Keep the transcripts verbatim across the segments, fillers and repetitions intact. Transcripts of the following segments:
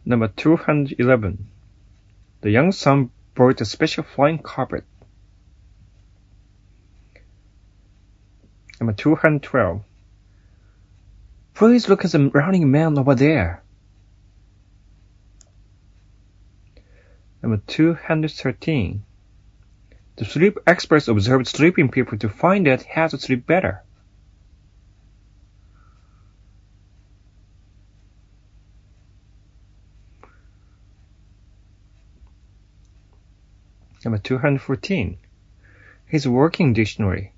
Number two hundred eleven. The young son brought a special flying carpet. Number two hundred twelve. Please look at the running man over there. Number two hundred thirteen. The sleep experts observed sleeping people to find out how to sleep better. Number two hundred fourteen. His working dictionary.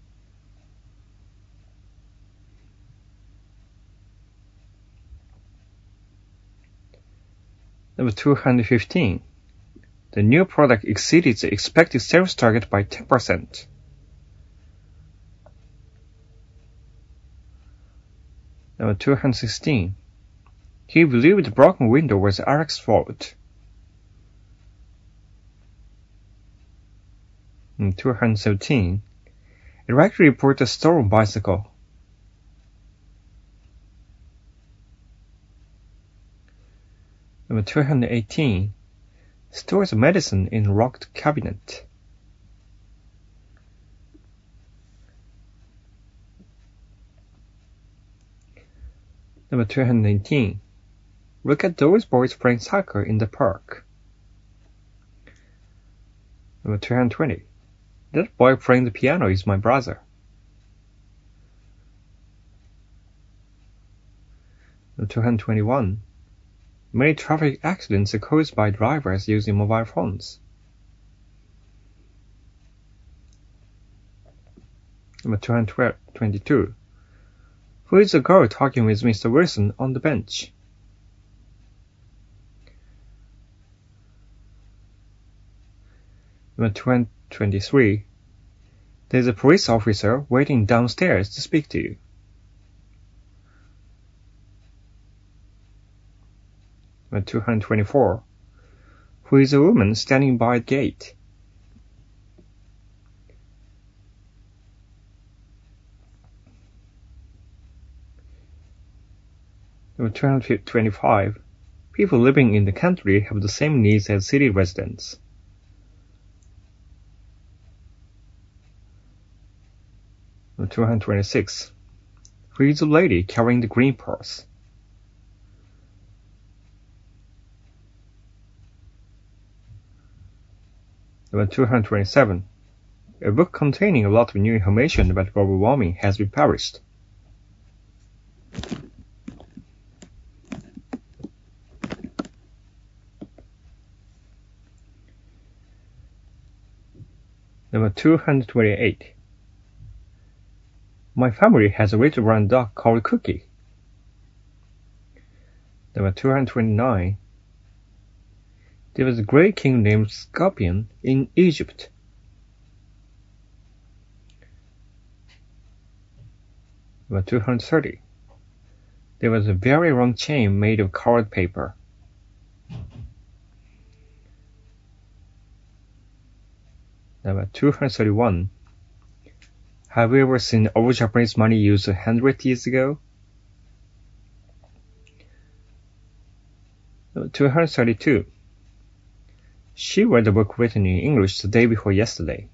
Number two hundred fifteen. The new product exceeded the expected sales target by ten percent. Number two hundred sixteen. He believed the broken window was Eric's fault. Number two hundred seventeen. Eric reported a stolen bicycle. Number two hundred eighteen. Stores medicine in locked cabinet. Number two hundred nineteen. Look at those boys playing soccer in the park. Number two hundred twenty. That boy playing the piano is my brother. Number two hundred twenty-one. Many traffic accidents are caused by drivers using mobile phones. Number two hundred twenty-two. Who is the girl talking with Mister Wilson on the bench? Number two hundred twenty-three. There is a police officer waiting downstairs to speak to you. Number two hundred twenty-four. Who is a woman standing by the gate? Number two hundred twenty-five. People living in the country have the same needs as city residents. Number two hundred twenty-six. Who is the lady carrying the green purse? Number two hundred twenty-seven. A book containing a lot of new information about global warming has been published. Number two hundred twenty-eight. My family has a little brown dog called Cookie. Number two hundred twenty-nine. There was a great king named Scorpion in Egypt. Number two hundred thirty. There was a very long chain made of colored paper. Number two hundred thirty-one. Have you ever seen old Japanese money used a hundred years ago? Number two hundred thirty-two. She read the book written in English the day before yesterday.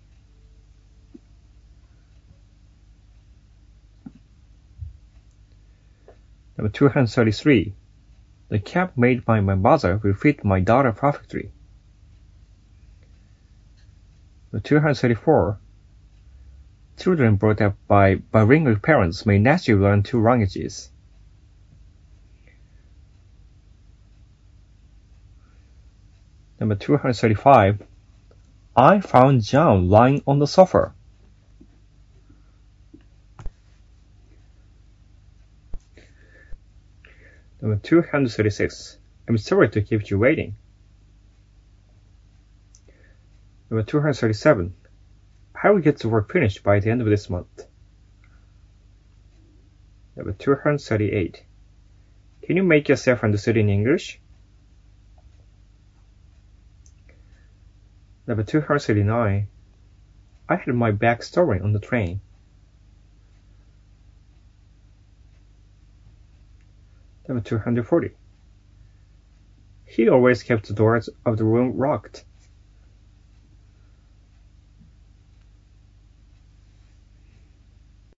Number two hundred thirty-three. The cap made by my mother will fit my daughter perfectly. Number two hundred thirty-four. Children brought up by bilingual parents may naturally learn two languages. Number two hundred thirty-five. I found John lying on the sofa. Number two hundred thirty-six. I'm sorry to keep you waiting. Number two hundred thirty-seven. I will get the work finished by the end of this month. Number two hundred thirty-eight. Can you make yourself understood in English? Number two hundred thirty-nine. I had my bag stolen on the train. Number two hundred forty. He always kept the doors of the room locked.